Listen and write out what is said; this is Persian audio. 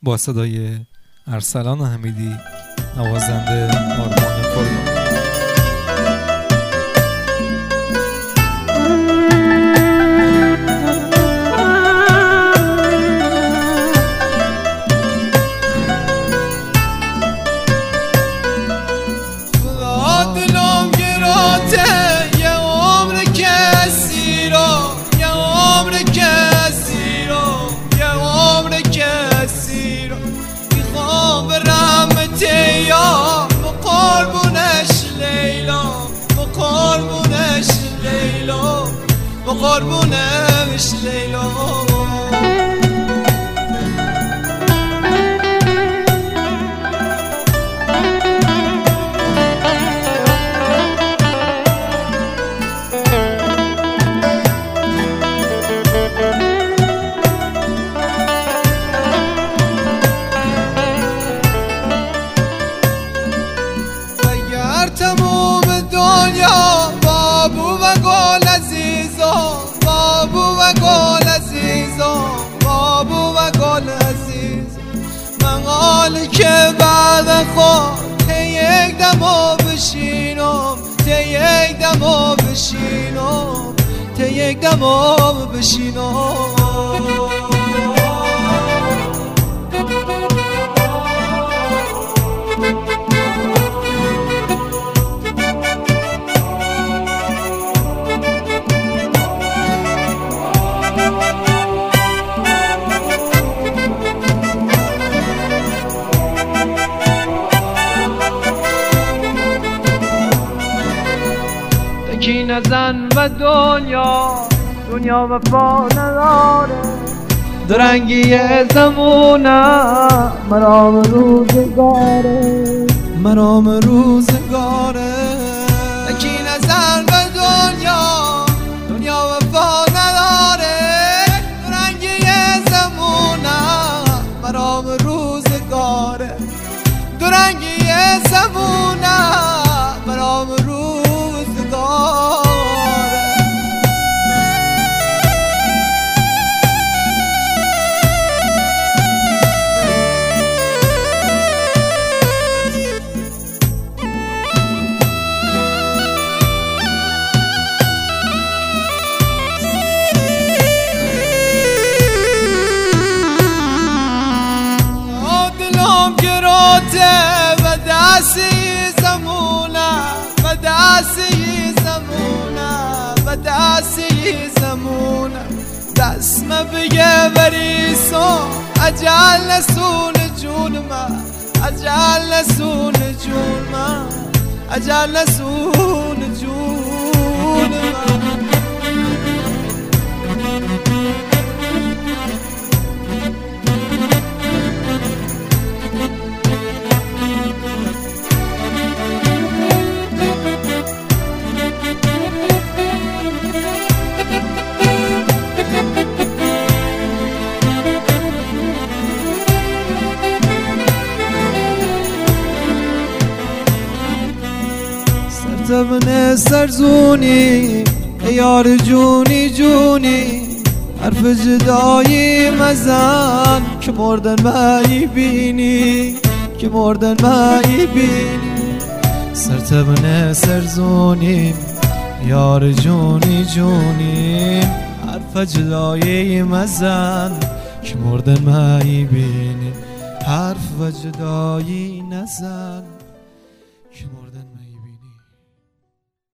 با صدای ارسلان حمیدی نوازنده آرمان قربانی. قربونش لیلا اگر تموم دنیا بابو و گل عزیزا بابو و گل عزیزا بابو و گل عزیز من حالی که بعد خود یک دمو بشینم یک دمو بشینم یک دمو بشینم کی نزن و دنیا وفا نداره درنگی زمونه مرام روزگاره مرام روزگاره کی نزن و دنیا وفا نداره درنگی زمونه مرام روزگاره درنگی زمونه مرام و دستی زمونه دست ما بگه بریسو اجل نسون جون ما اجل نسون جون ما اجل نسون جون ما زبن سرزونی یار جونی جونی حرف جدایی مزن که مردن مایی بینی که مردن مایی بینی سرتبن سرزونی یار جونی جونی حرف جدایی مزن که مردن مایی بینی حرف جدایی نزن که مردن